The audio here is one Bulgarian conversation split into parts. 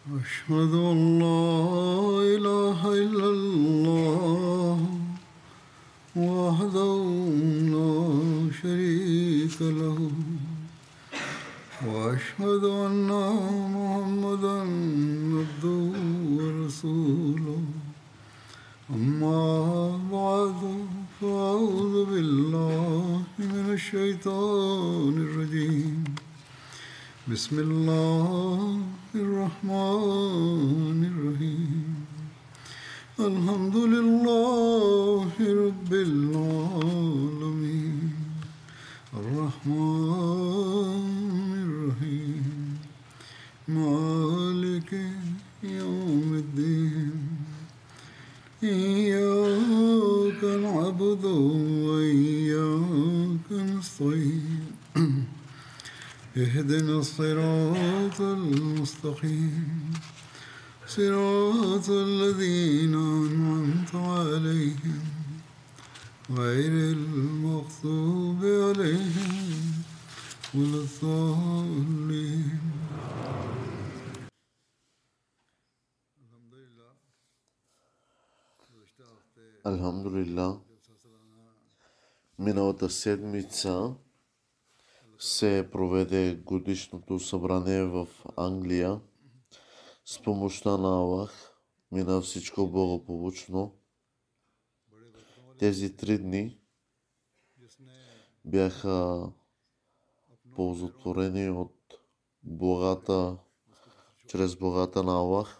أشهد أن لا إله إلا الله وحده لا شريك له وأشهد أن محمدا عبده ورسوله أما بعد فأعوذ بالله من الشيطان الرجيم بسم الله الرحمن الرحيم الحمد لله رب العالمين الرحمن الرحيم مالك يوم الدين إياك نعبد وإياك نستعين اهدنا الصراط المستقيم صراط الذين أنعمت عليهم غير المغضوب عليهم ولا الضالين. Алхамдулилlah, миналата седмица се проведе годишното събрание в Англия. С помощта на Аллах мина всичко благополучно. Тези 3 дни бяха ползотворени от благата, чрез благата на Аллах,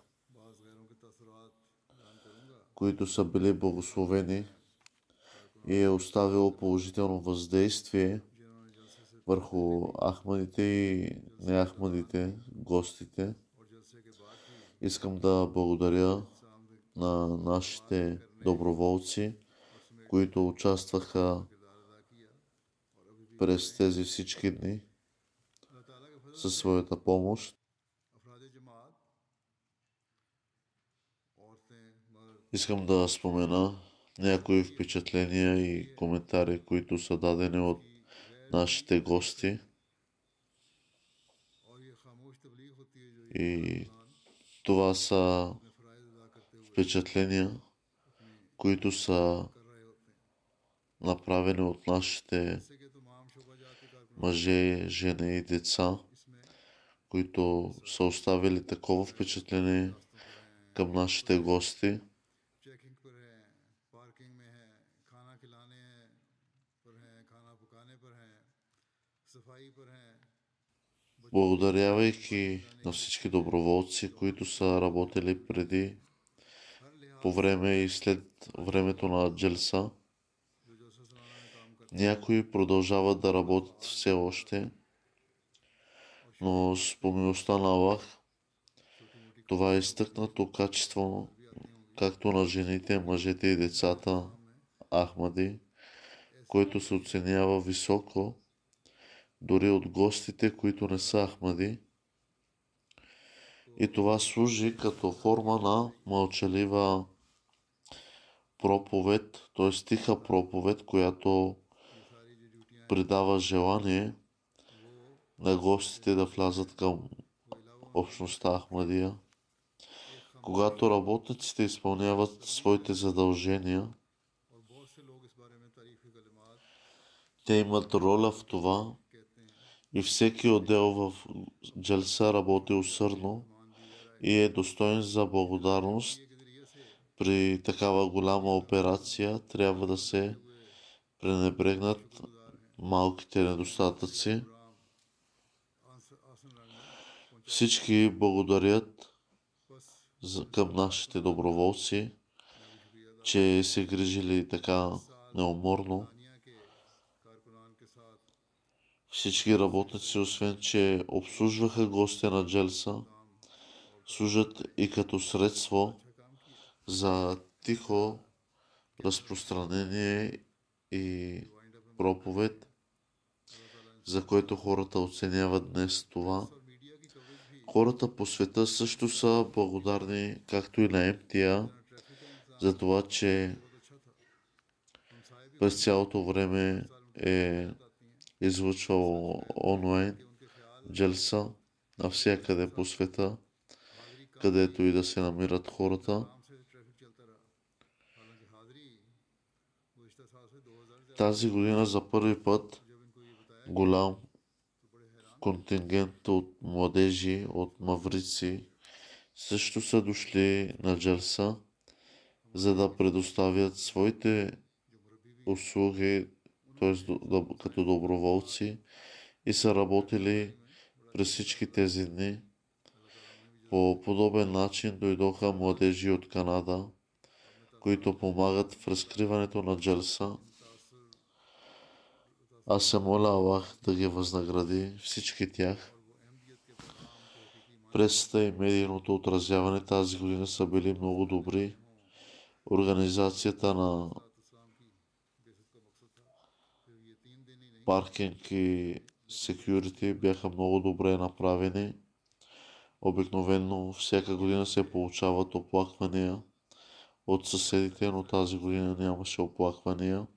които са били благословени и е оставило положително въздействие върху ахмадите и неахмадите, гостите. Искам да благодаря на нашите доброволци, които участваха през тези всички дни със своята помощ. Искам да спомена някои впечатления и коментари, които са дадени от нашите гости. И това са впечатления, които са направени от нашите мъже, жени и деца, които са оставили такова впечатление към нашите гости. Благодарявайки на всички доброволци, които са работили преди, по време и след времето на джелса, някои продължават да работят все още, но с помилостта на Аллах, това е изтъкнато качество, както на жените, мъжете и децата ахмади, което се оценява високо дори от гостите, които не са ахмади. И това служи като форма на мълчалива проповед, т.е. тиха проповед, която придава желание на гостите да влязат към общността Ахмадия. Когато работниците изпълняват своите задължения, те имат роля в това и всеки отдел в джелса работи усърдно и е достоен за благодарност. При такава голяма операция трябва да се пренебрегнат малките недостатъци. Всички благодарят към нашите доброволци, че се грижили така неуморно. Всички работници, освен че обслужваха гостите на джелса, служат и като средство за тихо разпространение и проповед, за което хората оценяват днес това. Хората по света също са благодарни, както и на МТА, за това, че през цялото време е излъчвал онлайн джелса навсякъде по света където и да се намират хората. Тази година за първи път голям контингент от младежи от Маврици също са дошли на Джалса, за да предоставят своите услуги, т.е. като доброволци, и са работили през всички тези дни. По подобен начин дойдоха младежи от Канада, които помагат в разкриването на Джалса. Аз се моля Аллах да ги възнагради всички тях. Пресата и медийното отразяване тази година са били много добри. Организацията на паркинг и секюрити бяха много добре направени. Обикновено всяка година се получават оплаквания от съседите, но тази година нямаше оплаквания.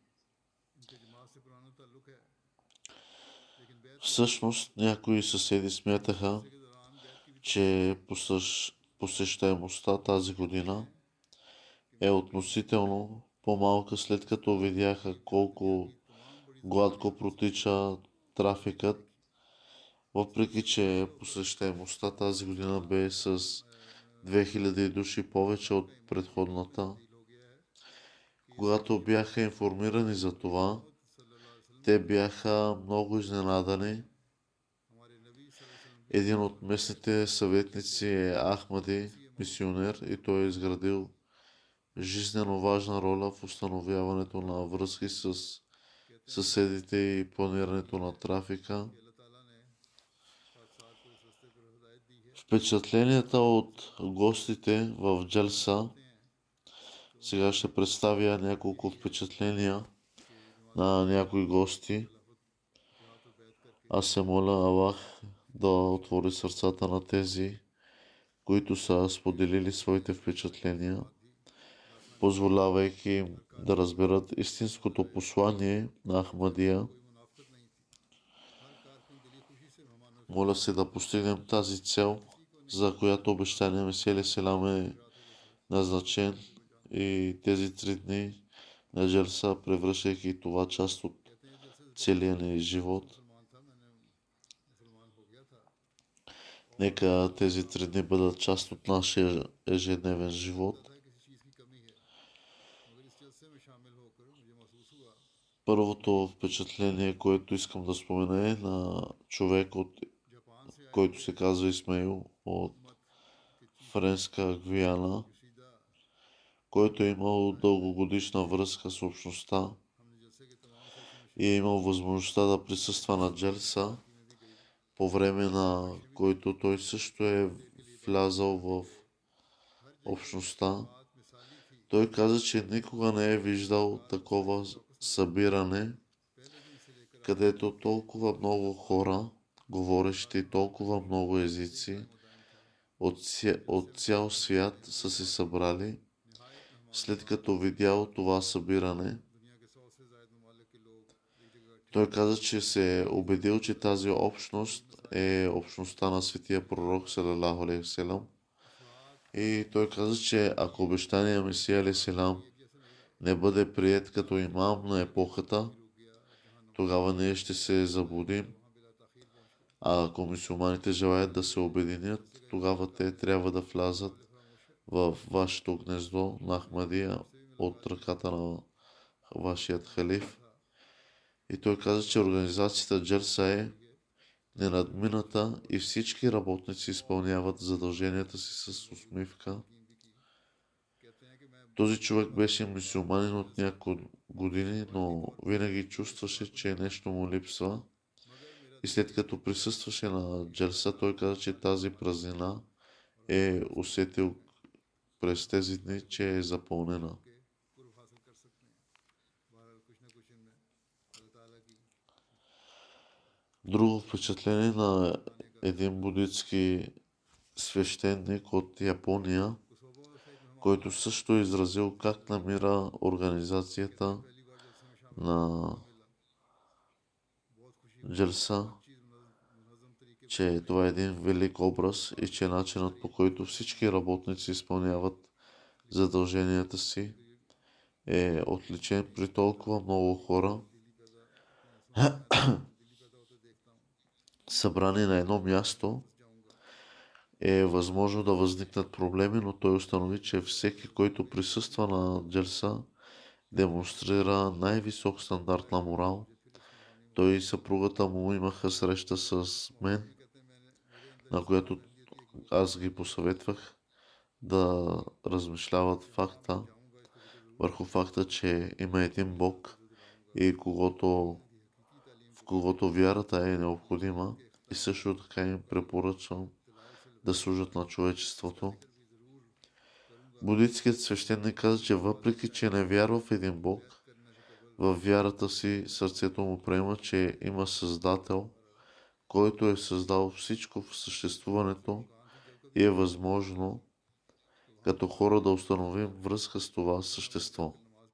Всъщност някои съседи смятаха, че посещаемостта тази година е относително по-малка, след като видяха колко гладко протича трафикът, въпреки че посещаемостта тази година бе с 2000 души повече от предходната. Когато бяха информирани за това, те бяха много изненадани. Един от местните съветници е Ахмади, мисионер, и той е изградил жизнено важна роля в установяването на връзки с съседите и планирането на трафика. Впечатленията от гостите в Джалса. Сега ще представя няколко впечатления на някои гости. Аз се моля Аллах да отвори сърцата на тези, които са споделили своите впечатления, позволявайки им да разберат истинското послание на Ахмадия. Моля се да постигнем тази цел, за която обещание Месия алейхи селам е назначен, и тези 3 дни на Джалса, превръщайки това част от целия ни живот. Нека тези 3 дни бъдат част от нашия ежедневен живот. Първото впечатление, което искам да спомена, е на човек, който се казва Исмаил от Френска Гвиана, който е имал дългогодишна връзка с общността и е имал възможността да присъства на Джалса, по време на който той също е влязал в общността. Той каза, че никога не е виждал такова събиране, където толкова много хора, говорещи толкова много езици от цял свят, са се събрали. След като видял това събиране, той каза, че се е убедил, че тази общност е общността на светия пророк салалаху алейхи селам. И той каза, че ако обещания Месия алейхи селам не бъде приет като имам на епохата, тогава ние ще се заблудим. А ако мюсюлманите желаят да се обединят, тогава те трябва да влязат в вашето гнездо на Ахмадия от ръката на вашият халиф. И той каза, че организацията Джалса е ненадмината и всички работници изпълняват задълженията си с усмивка. Този човек беше мюсюлманин от няколко години, но винаги чувстваше, че нещо му липсва. И след като присъстваше на Джалса, той каза, че тази празнина е усетил през тези дни, че е запълнена. Друго впечатление на един буддитски свещеник от Япония, който също е изразил как намира организацията на Джалса. че това е един велик образ и че начинът, по който всички работници изпълняват задълженията си, е отличен при толкова много хора, събрани на едно място. Е възможно да възникнат проблеми, но той установи, че всеки, който присъства на джелса, демонстрира най-висок стандарт на морал. Той и съпругата му имаха среща с мен, на която аз ги посъветвах да размишляват върху факта, че има един Бог и в когото вярата е необходима, и също така им препоръчвам да служат на човечеството. Буддитският свещеник каза, че въпреки, че не вярва в един Бог, във вярата си сърцето му приема, че има Създател, който е създал всичко в съществуването и е възможно като хора да установим връзка с това същество.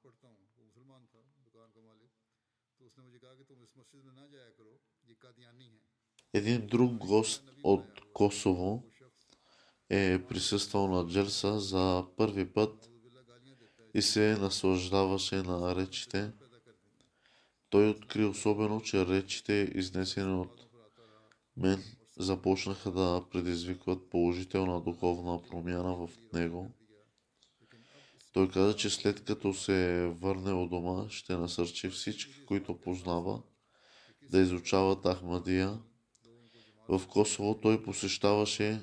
Един друг гост от Косово е присъствал на джелса за първи път и се наслаждаваше на речите. Той откри особено, че речите, изнесени от мен, започнаха да предизвикват положителна духовна промяна в него. Той каза, че след като се върне от дома, ще насърчи всички, които познава, да изучават Ахмадия. В Косово той посещаваше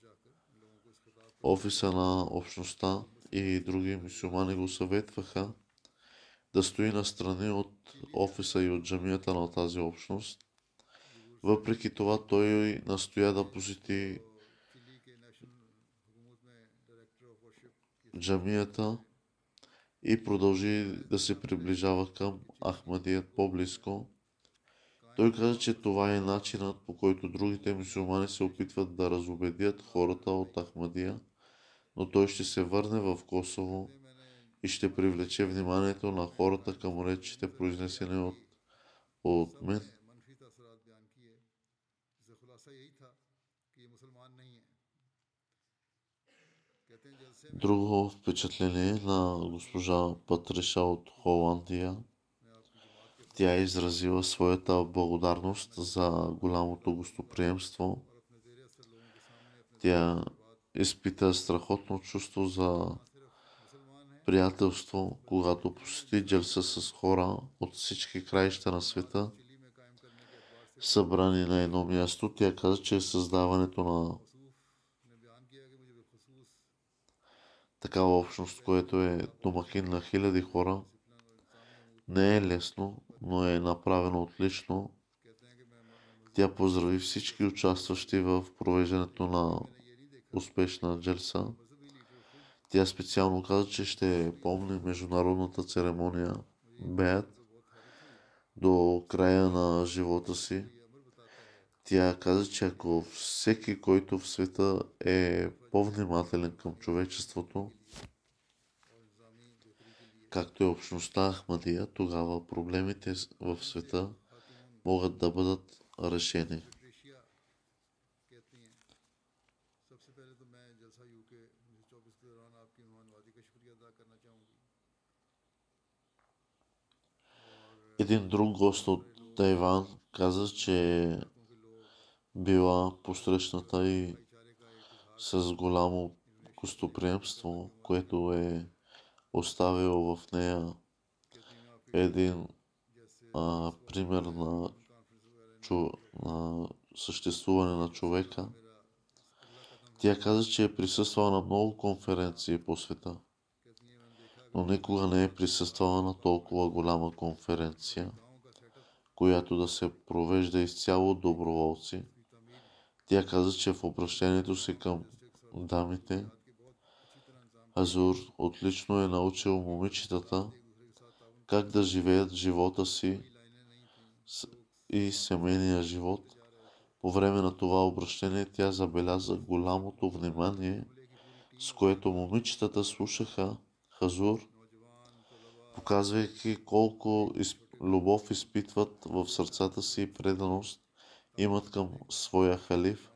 офиса на общността и други мюсюлмани го съветваха да стои настрани от офиса и от джамията на тази общност. Въпреки това той настоя да посети джамията и продължи да се приближава към Ахмадият по-близко. Той каза, че това е начинът, по който другите мюсюлмани се опитват да разубедят хората от Ахмадия, но той ще се върне в Косово и ще привлече вниманието на хората към речите, произнесени от мен. Друго впечатление на госпожа Патриша от Холандия. Тя е изразила своята благодарност за голямото гостоприемство. Тя изпита страхотно чувство за приятелство, когато посети джелса с хора от всички краища на света, събрани на едно място. Тя каза, че създаването на такава общност, което е домакин на хиляди хора, не е лесно, но е направено отлично. Тя поздрави всички участващи в провеждането на успешна джелса. Тя специално каза, че ще помни международната церемония Беят до края на живота си. Тя каза, че ако всеки, който в света е по-внимателен към човечеството, както е общността Ахмадия, тогава проблемите в света могат да бъдат решени. Един друг гост от Тайван каза, че била посрещната и с голямо гостоприемство, което е оставил в нея един пример на съществуване на човека. Тя каза, че е присъствала на много конференции по света, но никога не е присъствала на толкова голяма конференция, която да се провежда изцяло от доброволци. Тя каза, че в обращението си към дамите, Азур отлично е научил момичетата как да живеят живота си и семейния живот. По време на това обращение тя забеляза голямото внимание, с което момичетата слушаха Хазур, показвайки колко любов изпитват в сърцата си и преданост имат към своя халиф.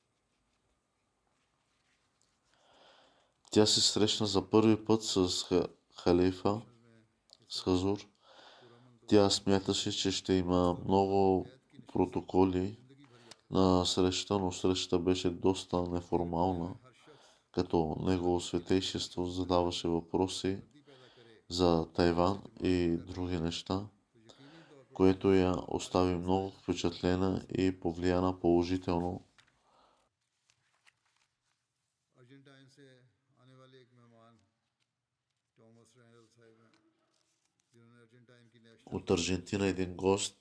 Тя се срещна за първи път с халифа, с Хазур. Тя смяташе, че ще има много протоколи на среща, но срещата беше доста неформална, като негово светейшество задаваше въпроси за Тайван и други неща, което я остави много впечатлена и повлияна положително. От Аржентина един гост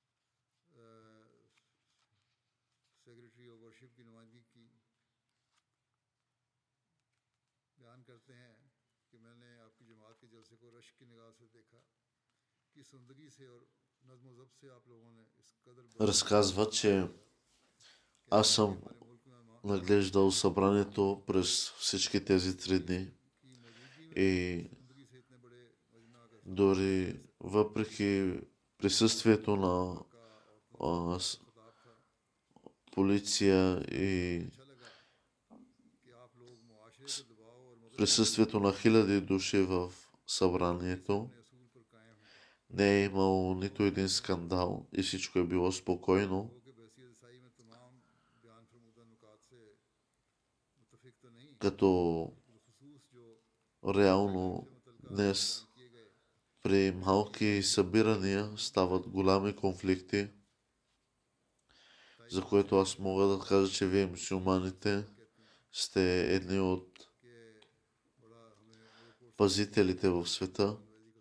разказва, че аз съм наглеждал събранието през всички тези 3 дни и дори въпреки присъствието на полиция и присъствието на хиляди души в събранието, не е имало нито един скандал и всичко е било спокойно. Като реално днес при малки събирания стават голями конфликти, за което аз мога да кажа, че вие, мюсюлманите, сте едни от пазителите в света.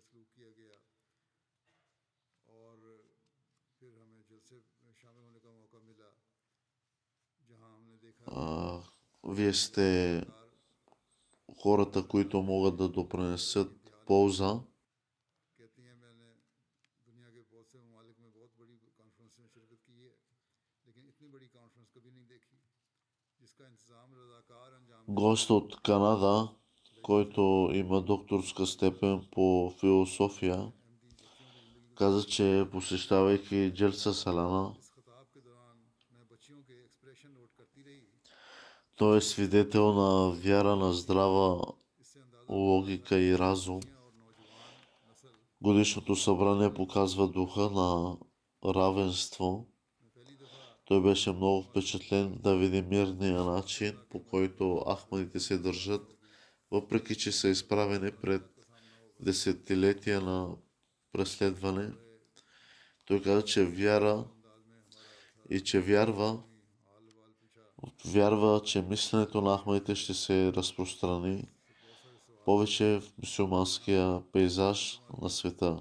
Вие сте хората, които могат да допринесат полза. Гост от Канада, който има докторска степен по философия, каза, че посещавайки Джелса Салана, той е свидетел на вяра, на здрава логика и разум. Годишното събрание показва духа на равенство. Той беше много впечатлен да види мирния начин, по който ахмадите се държат, въпреки че са изправени пред десетилетия на преследване. Той каза, че вяра и че вярва, че мисленето на ахмадите ще се разпространи повече в мюсюлманския пейзаж на света.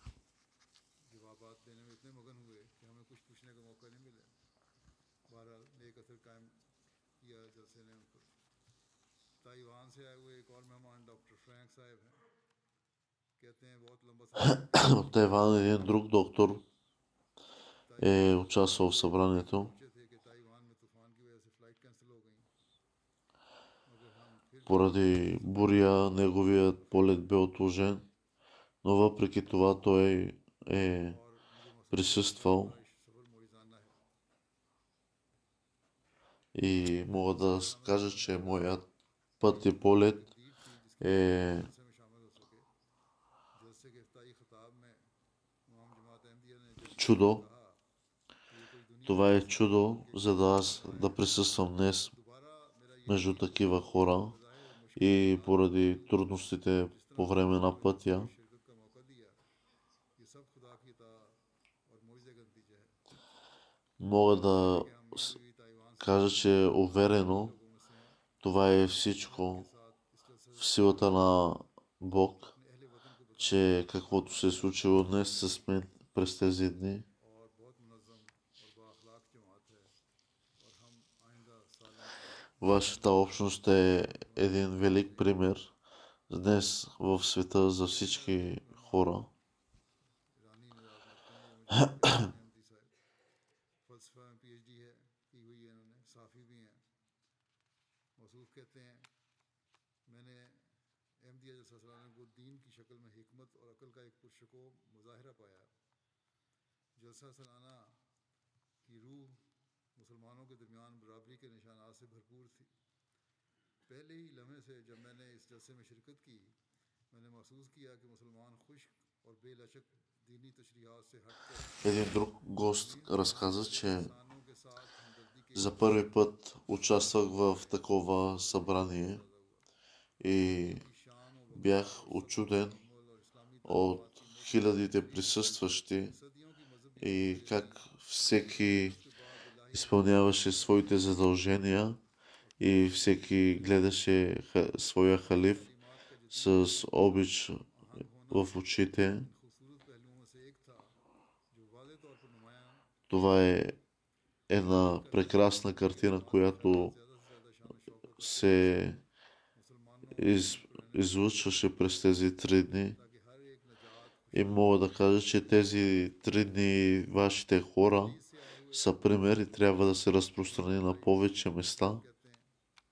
От Тайван един друг доктор е участвал в събранието. Поради буря неговият полет бе отложен, но въпреки това той е присъствал и мога да кажа, че моят път и полет е чудо. Това е чудо, за да аз да присъствам днес между такива хора и поради трудностите по време на пътя. Мога да кажа, че уверено това е всичко в силата на Бог, че каквото се е случило днес с мен през тези дни, вашата общност е един велик пример днес в света за всички хора. मुसलमानों के दरमियान बराबरी के निशानात से भरपूर थी। पहले ही लम्हे से जब मैंने इस जलसे में शिरकत की, मैंने महसूस किया कि मुसलमान खुश्क और बेलचक दीनी तशरीहात से हटकर Един друг гост разказа, че इंसानों के साथ हमदर्दी के за първи път участвах в такова събрание पैदा हुआ। и की शान और वक़ार бях और учуден तहम्मुल और इस्लामी от तालीमात की хилядите присъстващи सदियों की मजहबी и जदोजहद как всеки उसके बाद इलाही изпълняваше своите задължения и всеки гледаше своя халиф तालीमात का जदीद с обич आहंग होना в очите. इन खूबसूरत पहलुओं में से एक था जो वाज़ेह तौर पर नुमायां Това е една прекрасна картина, която ज़्यादा से ज़्यादा शान शौकत और се मुसलमानों из, излъчваше през тези 3 дни. ताकि हर एक नजात И мога да кажа, че тези 3 дни вашите хора खुशी से आए हुए са пример и трябва да се разпространи на повече места. कहते हैं।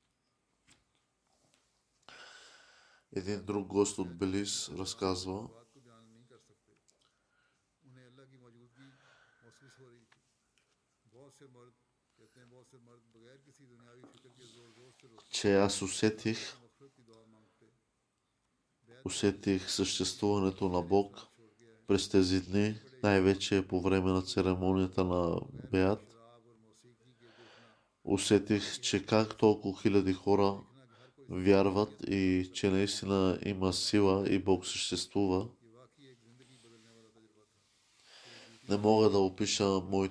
Един друг гост от Белиз разказва, बात को बयान नहीं कर सकते, उन्हें अल्लाह की मौजूदगी महसूस हो रही थी। बहुत से मर्द कहते हैं, बहुत से मर्द बगैर किसी दुनियावी फिक्र के जोर जोर से रोते че аз усетих मग़फ़िरत की दुआ मांगते। усетих съществуването на Бог छोड़ गया है през тези дни, най-вече по време на церемонията на Беат. शराब और मौसीकी के देखना Усетих, че как толкова хиляди хора देखना कि हर कोई вярват и че наистина има сила и Бог съществува. ये वाकई एक ज़िंदगी बदलने वाला तजुर्बा था। Не мога да опиша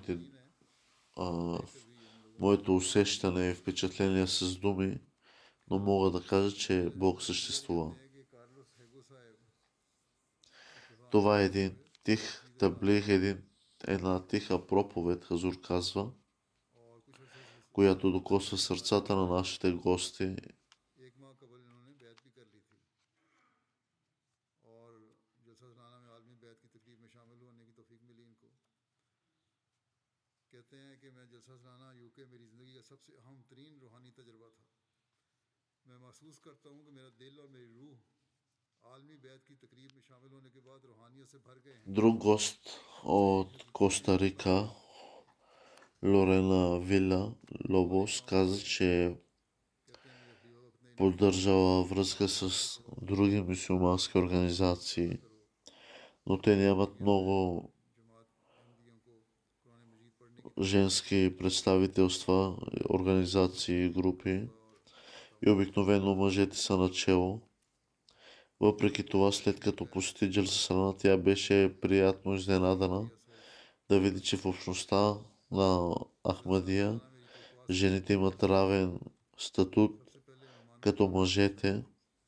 моето усещане и впечатление с думи, но мога да кажа, че Бог съществува. कि कार्लोस हेगो साहब Това е един тих таблих, една тиха проповед, Хазур казва, और कुछ अर्से से която докосва сърцата на нашите гости. एक माह कबल इन्होंने बैत भी कर ली थी और जलसा सलाना में आलमी बैत की तकरीब में शामिल होने की तौफीक मिली इनको। कहते हैं कि मैं जलसा सलाना यूके मेरी ज़िंदगी का सबसे अहम तरीन रूहानी तजर्बा था। मैं महसूस करता हूँ कि मेरा दिल और मेरी रूह आलमी बैत की तकरीब में शामिल होने के बाद रूहानियत से भर गए हैं। Друг гост от Коста Рика, Лорена Вила Лобос, каза, че कहते हैं मेरे अभिभावक ने поддържала връзка с други мюсюлмански организации, но те нямат много जमात अहमदियों को कुरान मजीद पढ़ने की женски представителства, организации и групи и обикновено мъжете са начело. Въпреки това, след като посети Джалсасалана, тя беше приятно изненадана да види, че в общността на Ахмадия жените имат равен статут सबसे पहले मेहमान като мъжете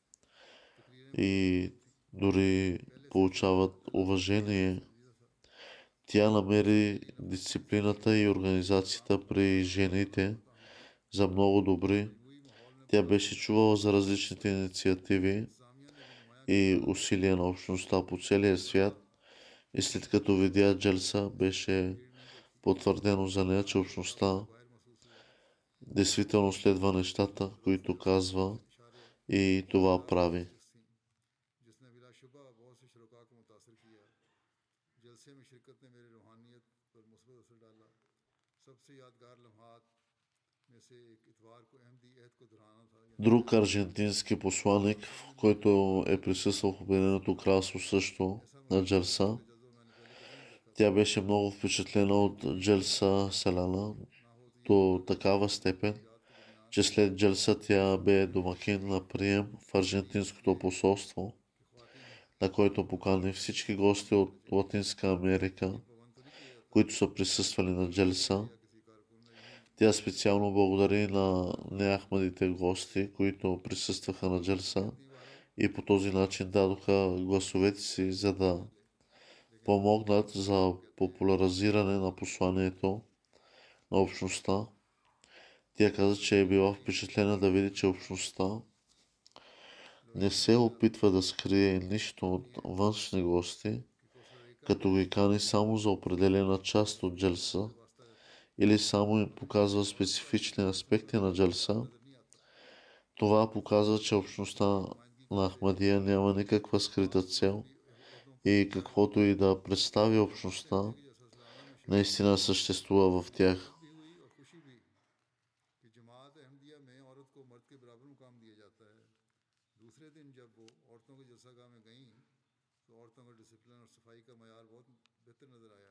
и дори получават уважение. Тя намери дисциплината и организацията при жените за много добри. Тя беше чувала за различните инициативи и усилия на общността по целия свят и след като видя Джелса, беше потвърдено за нея, че общността действително следва нещата, които казва и това прави. जिसने बिलाशुबा बहुत से शुरका को मुतासर किया। जलसे में शिरकत ने मेरी रूहानियत पर मुस्बत असर डाला। सबसे यादगार लम्हात में से एक इतवार को अहमदी अहद को दोहराना था। Друг аржентински посланник, който е присъствал в Обединеното кралство също на Джелса, जल्दों मैंने पहले कभी नहीं देखा тя беше много впечатлена от Джелса Селана до такава степен, че след Джелса тя бе домакин на прием в аржентинското посолство, на който покани всички гости от Латинска Америка, които са присъствали на Джелса. Тя специално благодари на неахмадите гости, които присъстваха на Джелса и по този начин дадоха гласовете си, за да помогнат за популяризиране на посланието на общността. Тя каза, че е била впечатлена да види, че общността не се опитва да скрие нищо от външни гости, като ги кани само за определена част от Джелса или само им показва специфични аспекти на Джелса. Това показва, че общността на Ахмадия няма никаква скрита цел и каквото и да представи общността, наистина съществува в тях. मयार बहुत बेहतर नज़र आया।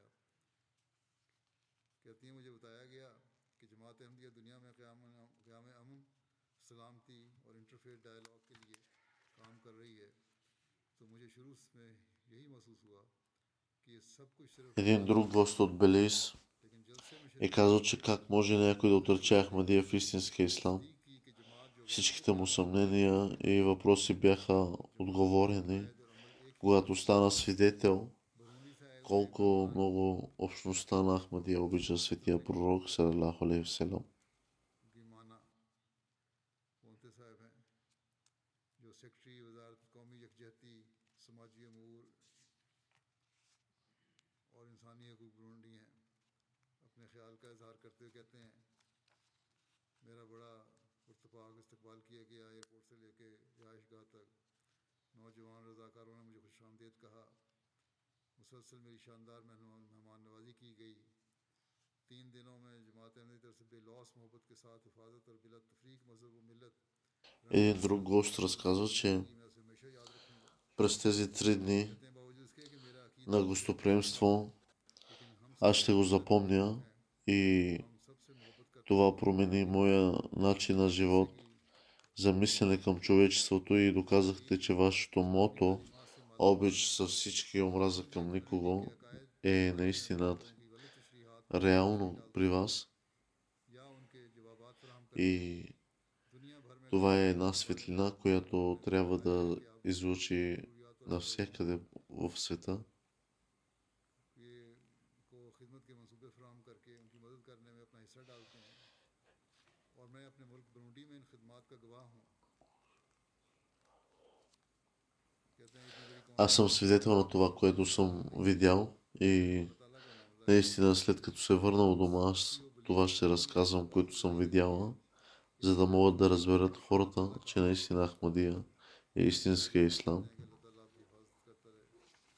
कहती हैं मुझे बताया गया कि जमात अहमदिया दुनिया में क़याम अमन, सलामती और इंटरफेथ डायलॉग के लिए काम कर रही है। तो मुझे शुरू में यही महसूस हुआ कि ये सब कुछ सिर्फ Един друг гост от Белиз लेकिन जलसे में е शिरकत казал, че как може някой да отрече Ахмадия в истинския ислам. तस्दीक की कि जमात जो Всичките му съмнения и въпроси бяха отговорени, और अमल एक ही когато стана свидетел बरूनी सा है उसे колко много общността на Ахмадия обича светия пророк, салалаху алейхи васелам. की माना मोहते साहब हैं जो सेक्रेटरी वजारत कौमी यकजहती समाजी अमूर और इंसानी हकूक ब्रूंडी हैं। अपने ख्याल का इजहार करते हुए कहते हैं मेरा बड़ा पुरतपाक इस्तकबाल किया गया। एयरपोर्ट से लेके रिहाइशगाह तक नौजवान रज़ाकारों ने मुझे खुशामदीद कहा। मुसलसल मेरी शानदार मेहमान नवाजी की गई। 3 दिनों में जमात अहमदी तरफ से बेलौस मोहब्बत के साथ हिफाजत और बिला तफरीक मजहब व मिलत Един друг гост разказва, че मैं उसे हमेशा याद रखूंगा। през тези 3 дни कहते हैं बावजूद इसके कि मेरा अकीदा на гостоприемство लेकिन हम аз ще го запомня и हम सबसे मोहब्बत करते това промени моя начин на живот за мислене към човечеството и доказахте, че вашето мото обич за всички и омраза към никого е наистина की गलत तशरीहात реално при вас या उनके जवाबात फराहम कर и दुनिया भर में това е една светлина, която трябва да излучи навсякъде в света. ये को खिदमत के मंसूबे फराहम करके उनकी मदद करने में अपना हिस्सा डालते हैं और मैं अपने मुल्क बरूंडी में इन खिदमात का गवाह हूँ। कहते हैं इतनी बड़ी कौम Аз съм свидетел на това, което съм видял и ताला का मामला наистина след като се върнал у дома, аз това ще разказвам, което съм видяла, за да могат да разберат хората, че наистина Ахмадия е истинския ислам. है कि अल्लाह ताला आपकी हिफाजत करता रहे।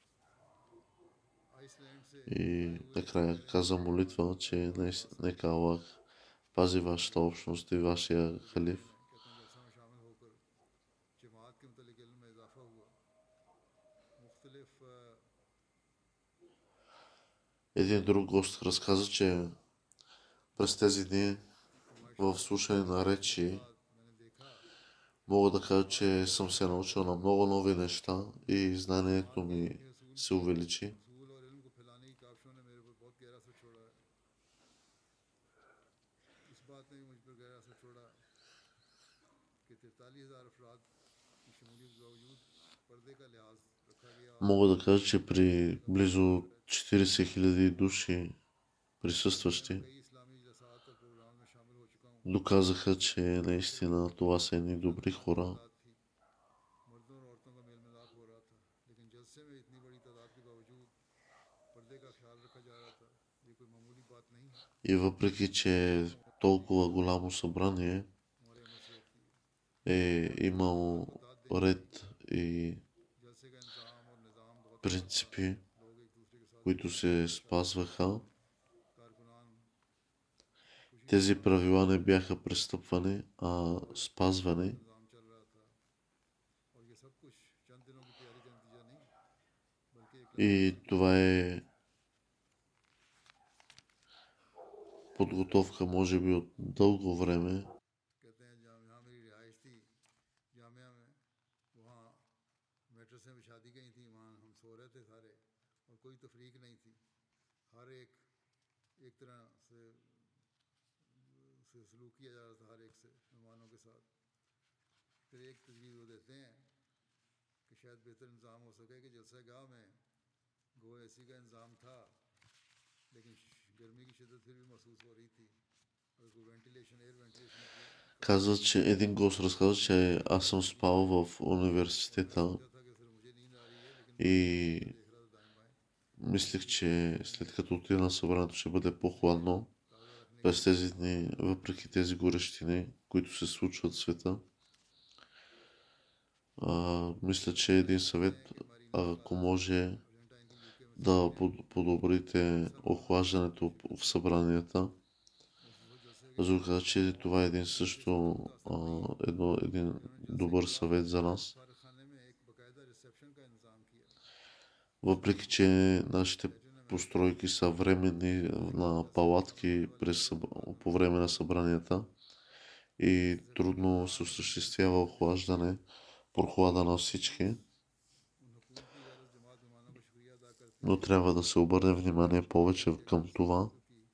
आइसलैंड से И накрая каза молитва, че нека Аллах пази вашата общност и вашия халиф. कहते हैं जलसा में शामिल होकर जमात के मुतल्लिक इल्म में इजाफा हुआ। मुख्तलिफ Един друг гост разказа, че през тези дни в слушане на речи मैंने देखा мога да кажа, че съм се научил на много нови неща и знанието ми се увеличи. रसूल और इल्म को फैलाने की काविशों ने मेरे पर बहुत गहरा असर छोड़ा है। इस बात ने भी मुझ पर गहरा असर छोड़ा कि 43,000 अफराद की शमूलियत के बावजूद पर्दे का लिहाज रखा गया। Мога да кажа, че при близо 40 000 души присъстващи कई इस्लामी जलसात और प्रोग्राम में शामिल हो चुका हूँ। доказаха, че наистина това са едни добри хора. तादाद थी, मर्दों और औरतों का मेल मिलाप हो रहा था, लेकिन जलसे में इतनी बड़ी तादाद के बावजूद पर्दे का ख्याल रखा जा रहा था। ये कोई मामूली बात नहीं है। И въпреки, че толкова голямо събрание हमारे मसरूफ की е имало ред и जलसे का इंतजाम और निज़ाम बहुत принципи, लोग एक दूसरे के साथ които се спазваха, कारकुनान тези правила не бяха престъпвани, а спазвани. निज़ाम चल रहा था और ये सब कुछ चंद दिनों की तैयारी का नतीजा नहीं बल्कि एक И това е подготовка, може би, от дълго време. कहते हैं जहाँ मेरी रिहाइश थी जामिया में, वहाँ मेट्रेसें बिछा दी गई थी। वहाँ हम सो रहे थे सारे और कोई तफरीक नहीं थी। हर एक तरह से सलूक किया जा रहा था हर एक से मेहमानों के साथ। फिर एक तजवीज़ वो देते हैं कि शायद बेहतर इंतज़ाम हो सके कि जलसा गाह में गो एसी का इंतज़ाम था, लेकिन गर्मी की शिद्दत फिर भी महसूस हो रही थी। अगर कोई एयर वेंटिलेशन Казва, че един гост разказа, че аз съм спал в университета था कि सिर्फ मुझे नींद आ रही है, लेकिन и देख रहा था दाएं बाएं। мислех, че след като отида на събранието ще бъде по-хладно през тези дни, въпреки тези горещини, които се случват в света. Мисля, че един съвет, ако може да подобрите охлаждането в събранията. Аз каза, че това е един също един добър съвет за нас. खाने में एक बाकायदा रिसेप्शन का इंतजाम किया। въпреки че нашите постройки са временни на палатки по време на събранията и трудно се осъществява охлаждане, прохлада на всички, но трябва да се обърне внимание повече към това.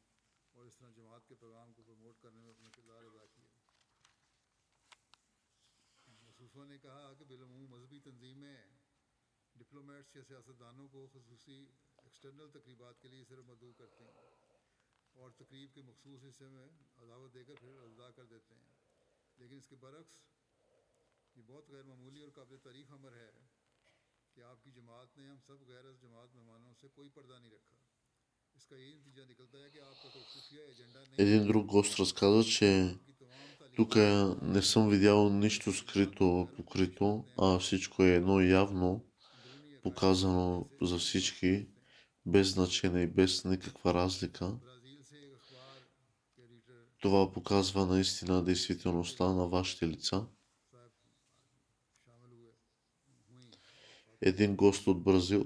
डिप्लोमेट्स या सियासतदानों को ख़ुसूसी एक्सटर्नल तकरीबात के लिए सिर्फ मदऊ करते हैं और तकरीब के मखसूस हिस्से में अदावत देकर फिर अलविदा कर देते हैं, लेकिन इसके बरक्स ये बहुत गैर मामूली और काबिल तारीफ़ अमर है कि आपकी जमात ने हम सब गैर जमात मेहमानों से कोई पर्दा नहीं रखा। इसका यही नतीजा निकलता है कि आपका कोई खुफिया एजेंडा नहीं Един है। друг гост разказа, че आपकी तमाम тук तालीमात не съм видял нищо скрито, покрито, а всичко е едно явно, अंदरूनी अकायद показано за всички, без значение и без никаква разлика. ब्राज़ील से एक अखबार के एडिटर Това показва наистина действителността на вашите лица. साहब शामिल हुई Един гост от Бразил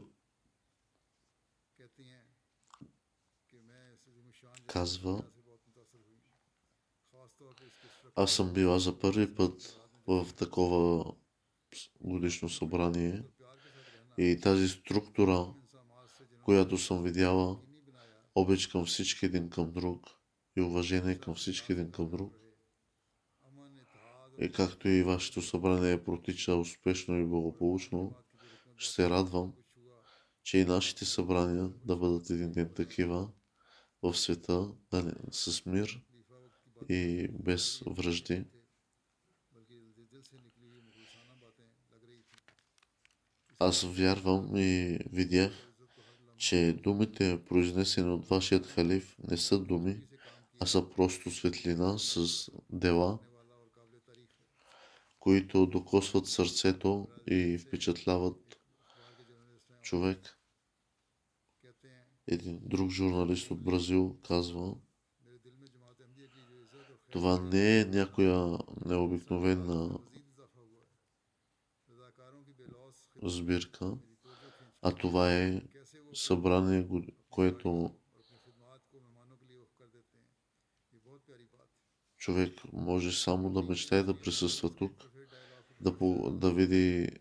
कहती हैं कि मैं शान казва, से बहुत मुतासर हुई, खासतौर पर इसके аз съм बила за първи път в такова годишно събрание प्यार के साथ रहना и тази структура, इंसामात से जिन्होंने която съм видяла, नहीं बनाया обич към всички един към друг и уважение към всички един към друг. अमन इत्तेहाद И както и вашето събрание протича успешно и благополучно, ще се радвам, че и нашите събрания да бъдат един ден такива в света, с мир и без вражди. बल्कि दिल से निकली हुई मुखलिसाना बातें लग रही थी। Аз вярвам и видях, че думите, произнесени от вашият халиф, не са думи, а са просто светлина с дела, वाला और काबिल तारीफ है। които докосват сърцето и впечатляват अखबार के जर्नलिस्ट हैं човек. कहते हैं Един друг журналист от Бразил казва, मेरे दिल में जमात अहमदिया की जो इज्जत और खैर това не е някоя необикновена मजीद इजाफा हुआ है। रज़ाकारों की बेलौस खिदमत сбирка, मेरी तवज्जो खींचती а това е है। कैसे वो събрание, което और अपनी खिदमत को मेहमानों के लिए वक्फ कर देते हैं, ये बहुत प्यारी बात है। човек може само да мечтае да присъства тук, तो फिर डायलॉग да види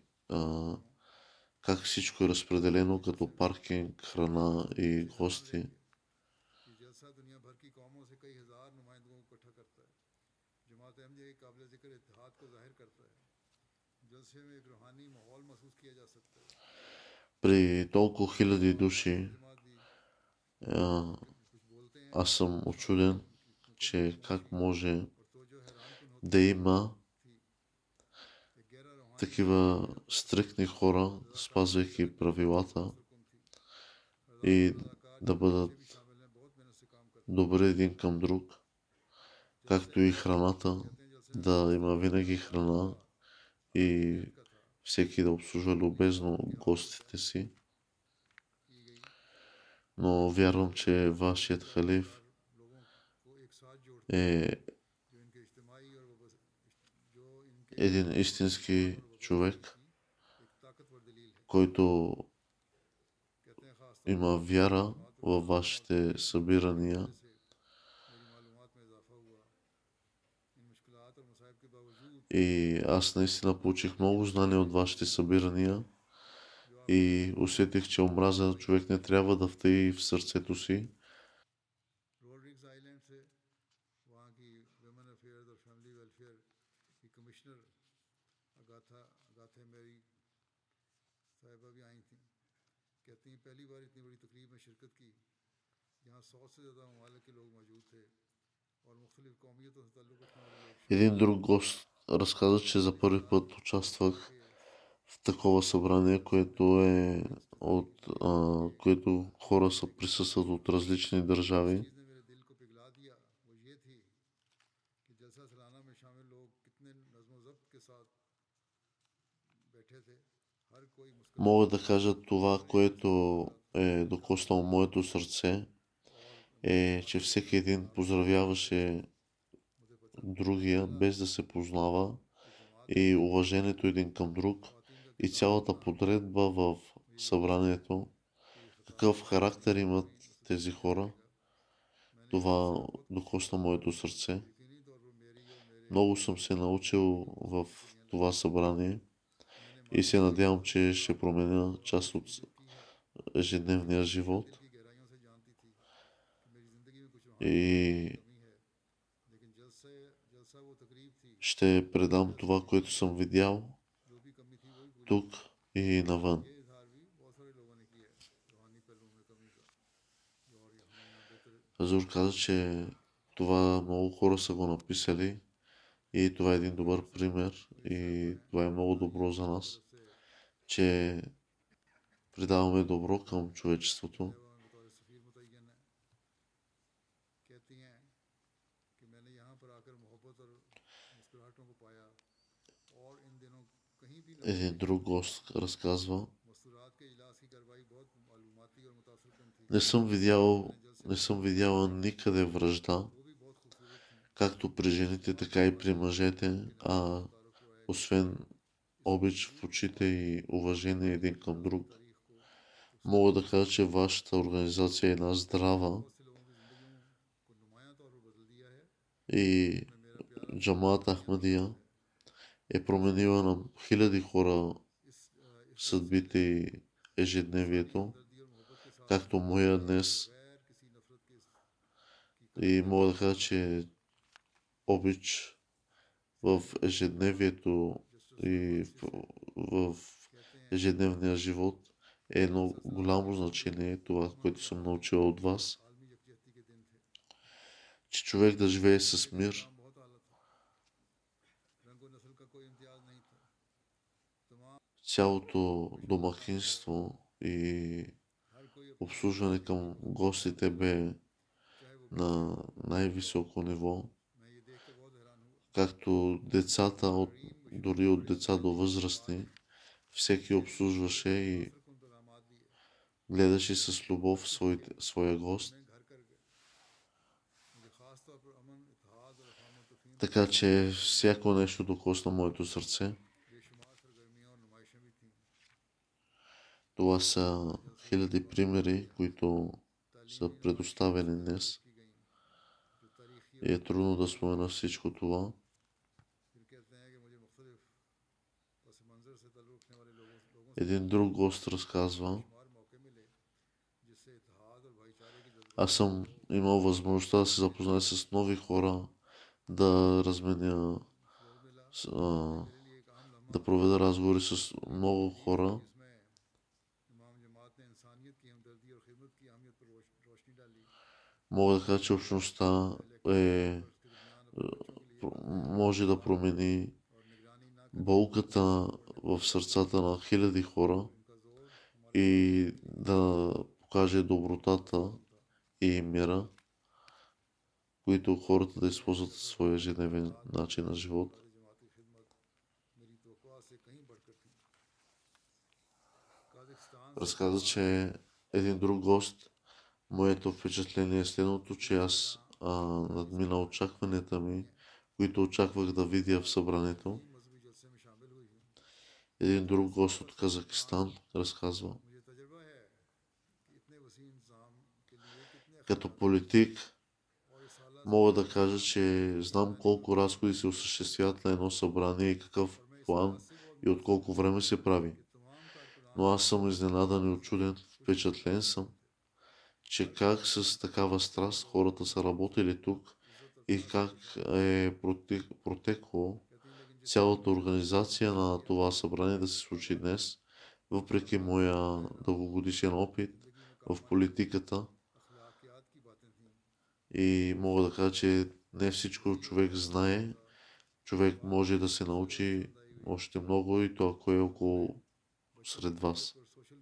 как всичко е разпределено като паркинг, храна и гости. कि जलसा दुनिया भर की कौमों से कई हजार नुमाइंदों को इकट्ठा करता है। जमात अहमदिया के काबिल जिक्र इत्तेहाद को जाहिर करता है। जलसे में एक रूहानी माहौल महसूस किया जा सकता है। При толкова хиляди души जमात भी а, कुछ बोलते हैं аз съм очуден, че как може और तो जो हैरान कुन होती да има थी, एक गहरा रूहानी такива стрикни хора, спазвайки правилата सुकून थी। и रज़ाकार да бъдат भी शामिल हैं, बहुत मेहनत से काम करते добре един към друг, както и храната, हैं। जलसे да има винаги храна и का था всеки да обслужва любезно гостите си. की गई Но вярвам, че вашият халиф लोगों को एक साथ जोड़ती е जो इनके इज्तिमाई और जो इनके един истински човек, एक ताकतवर दलील है। който कहते हैं खास има вяра във вашите събирания से मेरी मालूमात में इजाफा हुआ। इन मुश्किलात और मसाइब के बावजूद и аз наистина получих много знания от вашите събирания и усетих, че омраза човек не трябва да втаи в сърцето си. रोड्रिग्स आइलैंड से वहाँ की वुमेन अफेयर्स और फैमिली वेलफेयर की कमिश्नर अगाथे मेरी साहिबा भी आई थी। कहती हैं पहली बार इतनी बड़ी तकरीब में शिरकत की जहाँ 100 से ज़्यादा ममालिक के लोग मौजूद थे और मुख्तलिफ कौमियतों से ताल्लुक़ रखने वाले लोग Един друг гост разказа, че за първи път участвах в такова събрание, което хора са присъстват от различни държави. चीज़ ने मेरे दिल को पिघला दिया वो ये थी कि जलसा सालाना में शामिल लोग कितने नज़्म व ज़ब्त के साथ बैठे थे। हर कोई मुस्कुरा Мога да кажа това, което е докоснало моето сърце, е, че всеки един поздравяваше другия, без да се познава, и уважението един към друг, и цялата подредба в събранието, какъв характер имат тези хора. Това докосна моето сърце. Много съм се научил в това събрание и се надявам, че ще променя част от ежедневния живот и ще предам това, което съм видял тук и навън. Азур каза, че това много хора са го написали и това е един добър пример и това е много добро за нас, че придаваме добро към човечеството. Един друг гост разказва: не съм видяла никъде вражда, както при жените, така и при мъжете, освен обич в очите и уважение един към друг. Мога да кажа, че вашата организация е една здрава и Джамаат Ахмадия е променила на хиляди хора съдбите и ежедневието, както моя днес. И мога да кажа, че обич в ежедневието и в ежедневния живот е едно голямо значение, това, което съм научила от вас, че човек да живее с мир. Цялото домакинство и обслужване към гостите бе на най-високо ниво, както децата, дори от деца до възрастни, всеки обслужваше и гледаше с любов своя гост. Така че всяко нещо докосна моето сърце. Това са хиляди примери, които са предоставени днес. И е трудно да спомена всичко това. Един друг гост разказва: аз съм имал възможността да се запозная с нови хора, да разменя, да проведа разговори с много хора. Мога да кажа, че общността може да промени болката в сърцата на хиляди хора и да покаже добротата и мира, които хората да използват своя ежедневен начин на живот. Разказа, че един друг гост, моето впечатление е следното, че аз надмина очакванията ми, които очаквах да видя в събранието. Един друг гост от Казахстан разказва: като политик мога да кажа, че знам колко разходи се осъществяват на едно събрание и какъв план и от колко време се прави. Но аз съм изненадан и учуден, впечатлен съм, че как с такава страст хората са работили тук и как е протекло цялата организация на това събрание да се случи днес, въпреки моя дългогодишен опит в политиката. И мога да кажа, че не всичко човек знае. Човек може да се научи още много и то, ако е около сред вас.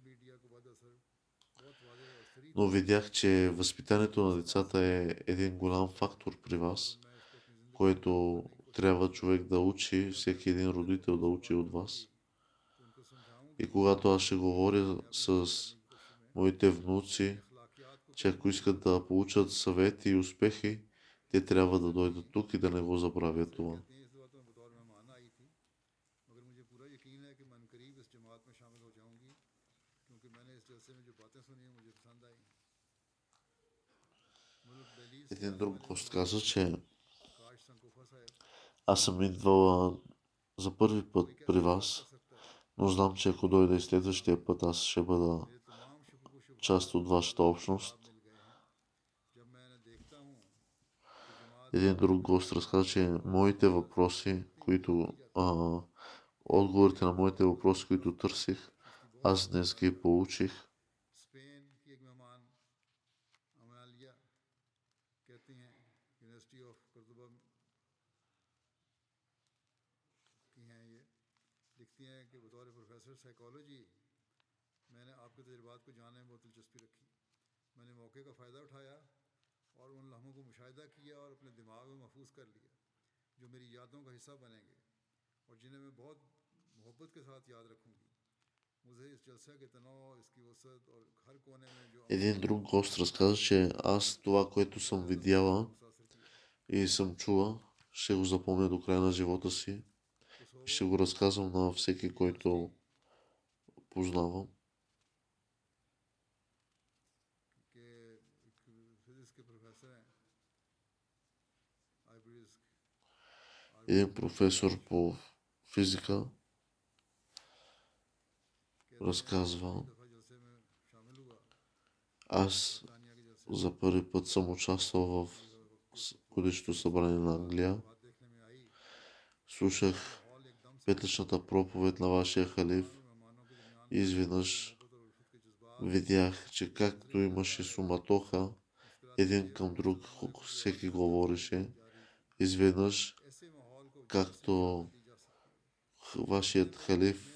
Но видях, че възпитанието на децата е един голям фактор при вас, който трябва човек да учи, всеки един родител да учи от вас. И когато аз ще говоря с моите внуци, че ако искат да получат съвети и успехи, те трябва да дойдат тук и да не го забравят това. Един друг гост каза, че काश संकोफा साहब аз съм идвала за първи път при вас, но знам, че ако дойда и следващия път, аз ще бъда मेरे तमाम शुक्र व част शुभात от вашата जवाब общност. मिल गए हैं जब मैं देखता हूँ कि जमात Един друг гост разказа, че моите въпроси, отговорите на моите въпроси, които търсих, इसकी बहुत аз днес ги получих. स्पेन की एक मेहमान अमालिया कहती हैं यूनिवर्सिटी ऑफ कुर्दुबा की हैं ये लिखती हैं कि बतौर प्रोफेसर साइकोलॉजी मैंने आपके तजुर्बात को जानने में बहुत दिलचस्पी रखी मैंने मौके का फ़ायदा उठाया और उन लम्हों को मुशाहिदा किया और अपने दिमाग में महफूज कर लिया जो मेरी यादों का हिस्सा बनेंगे और जिन्हें मैं बहुत मोहब्बत के साथ याद रखूँगी मुझे इस जलसा के तनाव इसकी वसत और हर कोने में जो Един друг гост разказа, че аз това, което съм видяла मुतासर किया и съм чула, ще го запомня до края на живота си и ще го разказвам на всеки, който познавам. कि फिजिक्स के प्रोफेसर हैं आइब्रिस्क Един професор по физика разказва, दफ़ा जलसे में शामिल हुआ аз तानिया के जलसे за първи път съм участвал в годишното събрание на Англия. बात देखने में आई Слушах हॉल एकदम से петъчната проповед на вашия халиф मेहमानों के दरमियान и изведнъж मोहब्बत और उल्फत के जज्बात видях, че както имаше суматоха, един към друг всеки говореше, изведнъж ऐसे माहौल को както ली जा सकती है вашият халиф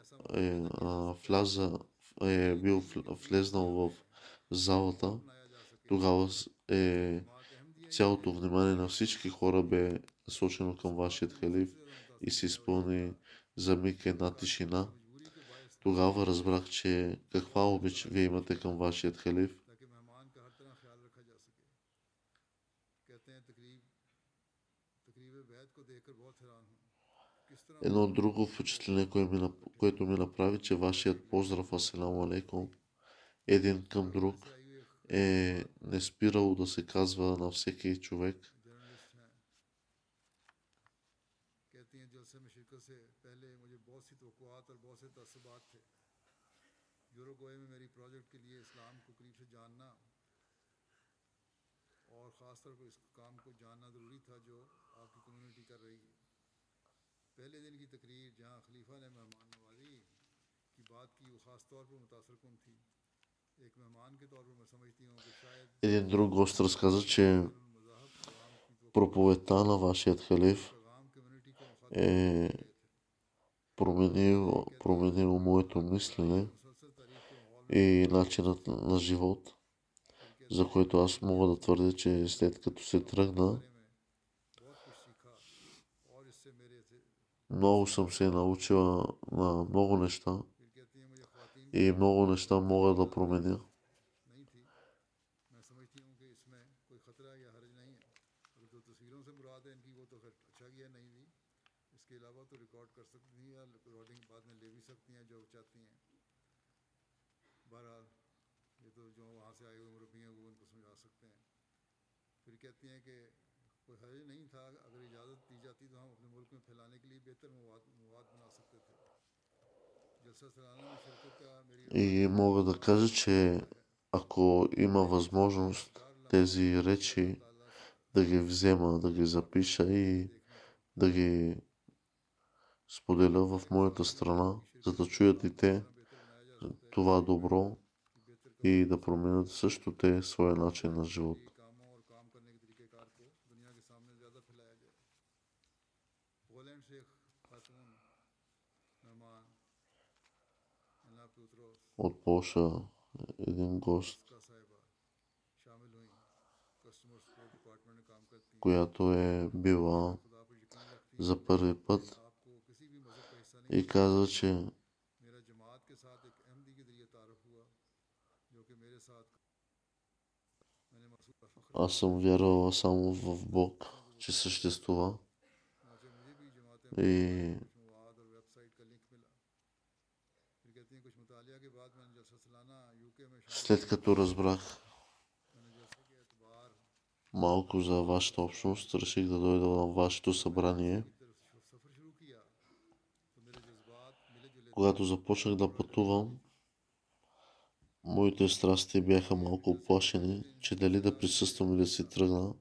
бил влезнал в залата, बनाया जा सके тогава जमात अहमदिया цялото внимание на всички хора бе насочено към вашият халиф и се изпълни за миг една тишина. मजबूरी के बायस Тогава разбрах, че каква обич вие имате към вашият халиф. ताकि मेहमान का हर तरह ख्याल रखा जा सके कहते हैं तकरीब बैत को देखकर बहुत हैरान हूँ किस तरह Едно друго впечатление, което ми направи, че вашият поздрав асаламу алейкум един към друг не спирало да се казва на всеки човек. जर्नलिस्ट हैं कहती हैं जलसे में शिरकत से पहले मुझे बहुत सी तवक्कुआत और बहुत से तसब्बात थे यूरोगोए में मेरी प्रोजेक्ट के लिए इस्लाम को करीब से जानना और ख़ास तौर पर इस काम को जानना ज़रूरी था जो आपकी कम्युनिटी कर रही है पहले दिन की तकरीर जहाँ खलीफा ने मेहमान नवाजी की बात की वो ख़ास तौर पर मुतासर कुन थी एक मेहमान के तौर पर मैं समझती हूँ कि शायद Един друг гост разказа, че मज़हब पैगाम की तो проповедта на вашият халиф पैगाम कम्युनिटी को मुखातिब е किए थे променило моето мислене मुसलसल तारीख के माहौल में и начинът на живот, за което аз мога да твърдя, че след като се тръгна, बारे में बहुत कुछ सीखा और इससे मेरे से много съм се научила на много неща फिर कहती हैं मुझे ख्वातीन и много неща мога да променя. नहीं थी मैं समझती हूँ कि इसमें कोई ख़तरा या हर्ज नहीं है अगर जो तस्वीरों से मुराद है इनकी वो तो खैर अच्छा किया नहीं दी इसके अलावा तो रिकॉर्ड कर सकती हैं या रिकॉर्डिंग बाद में ले भी सकती हैं जो चाहती हैं बहरहाल ये तो जो वहाँ से आए हुए मुरब्बी हैं वो उनको समझा सकते हैं फिर कहती हैं कि कोई हर्ज नहीं था अगर इजाज़त दी जाती तो हम अपने मुल्क में फैलाने के लिए बेहतर मवाद बना सकते थे जलसा सालाना में शिरकत का मेरी И мога да кажа, че ако има възможност тези речи да ги взема, да ги запиша и да ги споделя в моята страна, за да чуят и те това добро и да променят също те своя начин на живот. कामों और काम करने के तरीक़ेकार को दुनिया के सामने ज़्यादा फैलाया जाए पोलैंड से एक खातून मेहमान एना प्यूत्रोस От Полша един гост, का साहिबा शामिल हुई कस्टमर सपोर्ट डिपार्टमेंट में काम करती हैं която е била खुदा पर यकीन रखती हैं за първи път आपको किसी भी मज़हब का हिस्सा नहीं и каза, че मेरा जमात के साथ एक अहमदी के जरिए तारुफ हुआ जो कि मेरे साथ मैंने महसूस फख्र аз съм вярвала само в Бог, че съществува मुझे भी जमात и कुछ मवाद और वेबसाइट का लिंक मिला फिर कहती हैं कुछ मुतालिया के बाद मैंने जलसा सालाना यूके में शामिल след като разбрах मैंने जलसे के एतबार малко за вашата общност. Реших да дойда в вашето събрание. Когато започнах да пътувам, моите страсти бяха малко оплашени, че дали да присъствам или да си тръгна.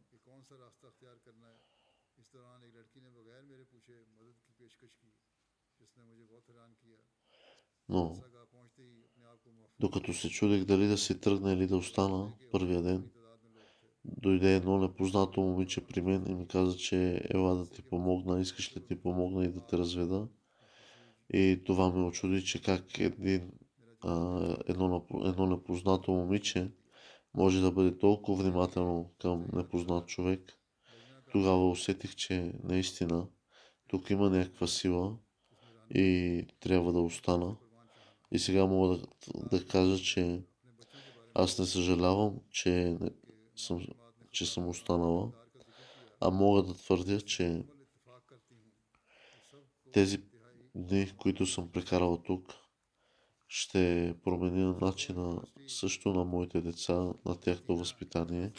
Но докато се чудех дали да си тръгна или да остана първия ден, дойде едно непознато момиче при мен и ми каза, че ела да ти помогна, искаш ли ти помогна и да те разведа. И това ме очуди, че как едно непознато момиче може да бъде толкова внимателно към непознат човек. Тогава усетих, че наистина тук има някаква сила и трябва да остана. И сега мога да кажа, че аз не съжалявам, че съм останала, а мога да твърдя, че тези дни, които съм прекарала тук, ще променя начина също на моите деца, на тяхното възпитание.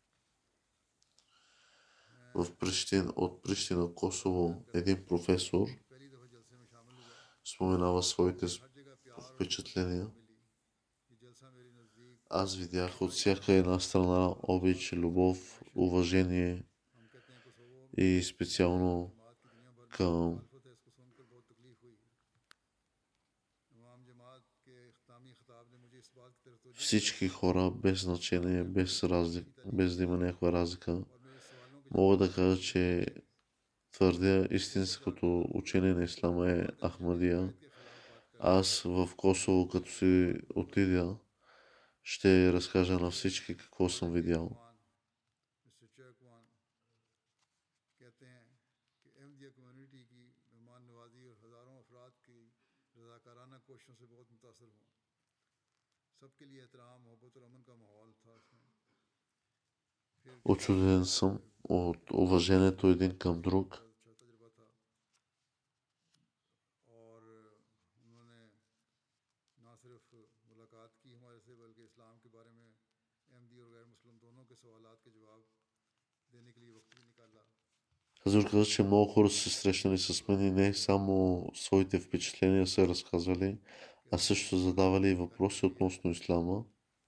От Прищина, Косово, един професор споменава своите впечатления. Аз видях от всяка една страна обич, любов, уважение и специално към всички хора, без значение, без да има някаква разлика. Мога да кажа, че твърдя истинското учение на ислама е Ахмадия. Аз в Косово, като си отидя, ще разкажа на всички какво съм видял. Очуден съм от уважението един към друг. Хазур каза, че много хора са се срещнали с мен и не само своите впечатления са разказвали, а също задавали и въпроси относно ислама.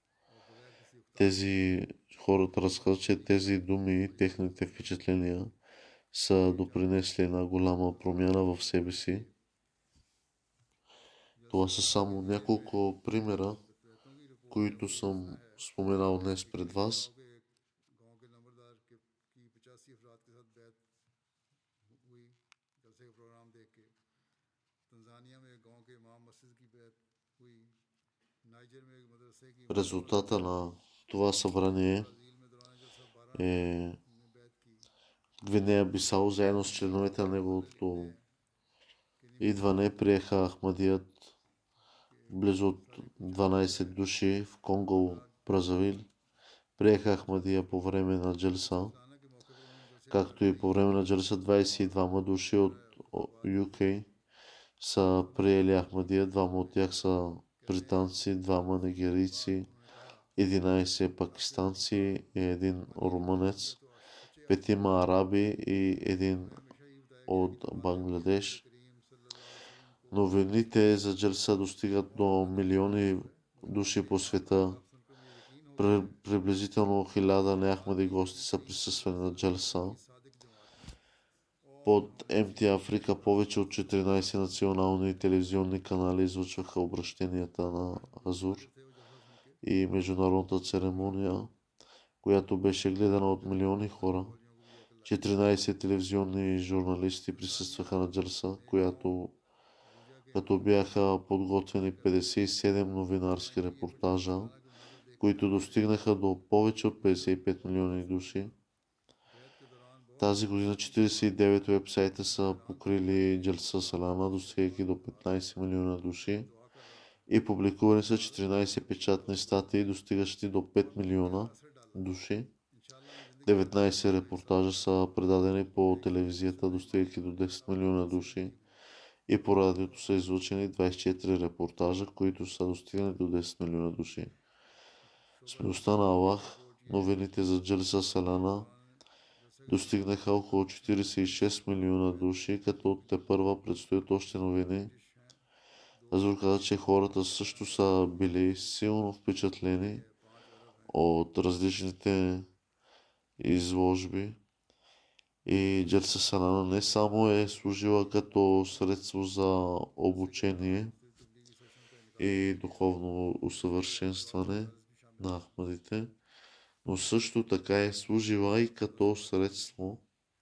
Тези хората разказват, че тези думи, техните впечатления са допринесли една голяма промяна в себе си. Това са само няколко примера, които съм споменал днес пред вас. Резултата на това събрание е Гвинея Бисао, заедно с членовете на неговото идване, приеха Ахмадият. Близо от 12 души в Конго, Бразавил, приеха Ахмадия по време на джалса, както и по време на джалса 22 души от UK са приели Ахмадия, 2 от тях са британци, 2 нигерийци, 11 пакистанци и 1 румънец, 5 араби и 1 от Бангладеш. Новините за джалса достигат до милиони души по света. Приблизително 1000 неахмади гости са присъствали на джалса. Под МТ Африка повече от 14 национални телевизионни канали излъчваха обращенията на Хазур и международната церемония, която беше гледана от милиони хора. 14 телевизионни журналисти присъстваха на джалса, като бяха подготвени 57 новинарски репортажа, които достигнаха до повече от 55 милиони души. Тази година 49 уебсайта са покрили джалса Салана, достигайки до 15 милиона души, и публикувани са 14 печатни статии, достигащи до 5 милиона души. 19 репортажа са предадени по телевизията, достигайки до 10 милиона души, и по радиото са излучени 24 репортажа, които са достигнали до 10 милиона души. С милостта на Аллах новините за Джалса Салана достигнаха около 46 милиона души, като тепърва предстоят още новини. Азур каза, че хората също са били силно впечатлени от различните изложби и Джалса Салана не само е служила като средство за обучение и духовно усъвършенстване на ахмадите, но също така е служила и като средство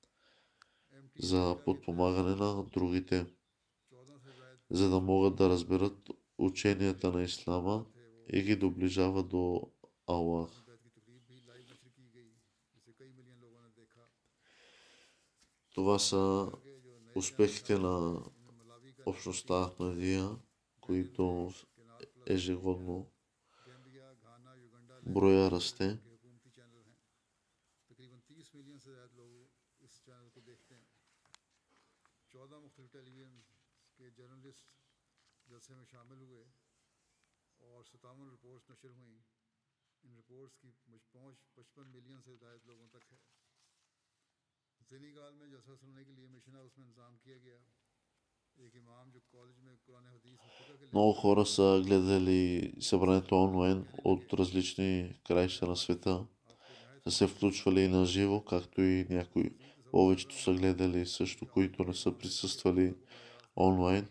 за подпомагане на другите, за да могат да разберат ученията на Ислама и ги доближава до Аллах. Това са успехите на общността Ахмадия, които ежегодно броя расте. Много хора са гледали събранието онлайн от различни краища на света. Са се включвали на живо, както и някои. Повечето са гледали също, които не са присъствали онлайн.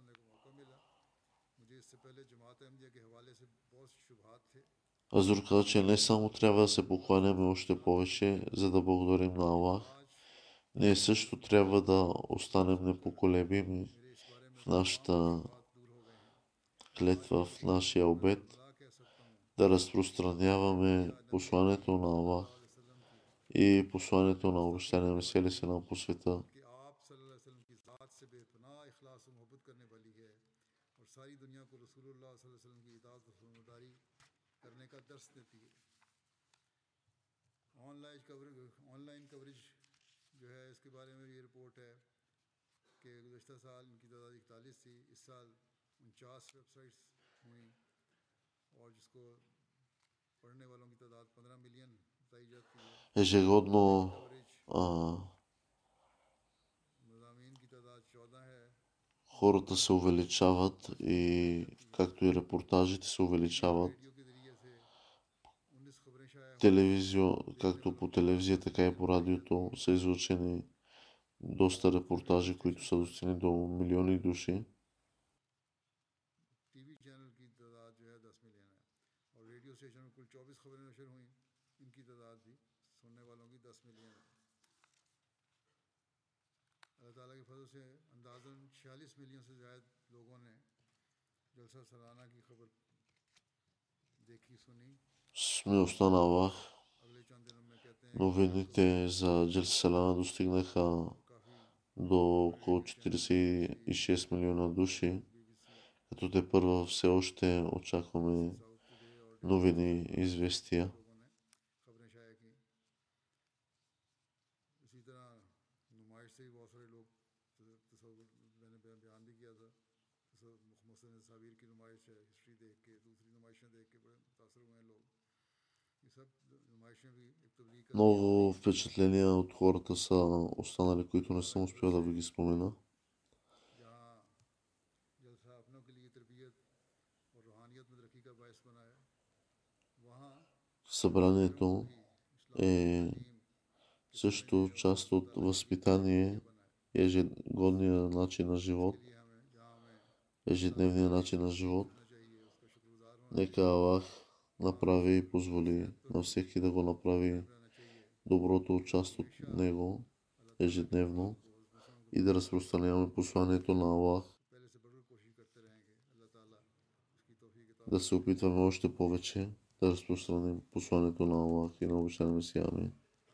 Азур каза, че не само трябва да се покланяме още повече, за да благодарим на Аллах, ние също трябва да останем непоколебими в нашата клетва, в нашия обет, да разпространяваме посланието на Аллах и посланието на обещания Месия Селам по света. Ежегодно хората се увеличават и както и репортажите се увеличават. Както по телевизия, така и по радиото са излъчени доста репортажи, които са достигнали до милиони души. Смилостта на Аллах, новините за Джалса Салана достигнаха до около 46 милиона души, като тепърва все още очакваме новини и известия. Много впечатления от хората са останали, които не съм успял да ви ги спомена. Събранието е също част от възпитание, ежегодния начин на живот, ежедневния начин на живот. Нека Аллах направи и позволи на всеки да го направи доброто част от него ежедневно и да разпространяваме посланието на Аллах. Да се опитваме още повече да разпространим посланието на Аллах и на обещания Месия. Амин.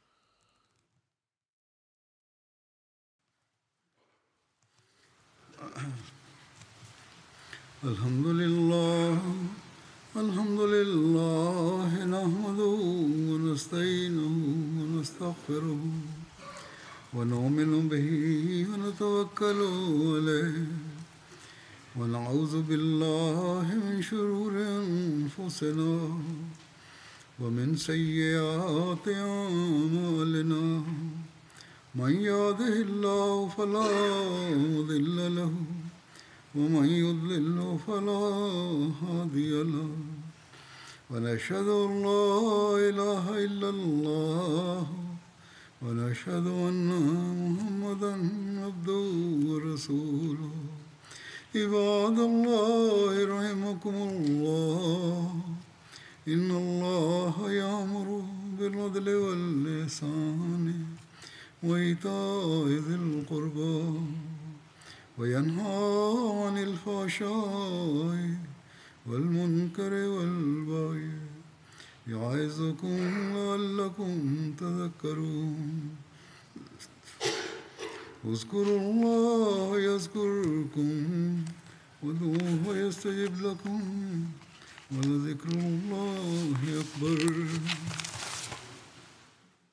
الحمد لله نحمده ونستعينه ونستغفره ونؤمن به ونتوكل عليه ونعوذ بالله من شرور أنفسنا ومن سيئات أعمالنا من يهده الله فلا مضل له ومن يضلل فلا هادي له ونشهد أن لا إله إلا الله ونشهد أن محمدا عبده ورسوله عباد الله رحمكم الله إن الله يأمر بالعدل والإحسان وإيتاء ذي القربى وينهى عن الفحشاء والمنكر والبغي يعظكم لعلكم تذكرون اذكروا الله يذكركم وادعوه يستجب لكم ولذكر الله أكبر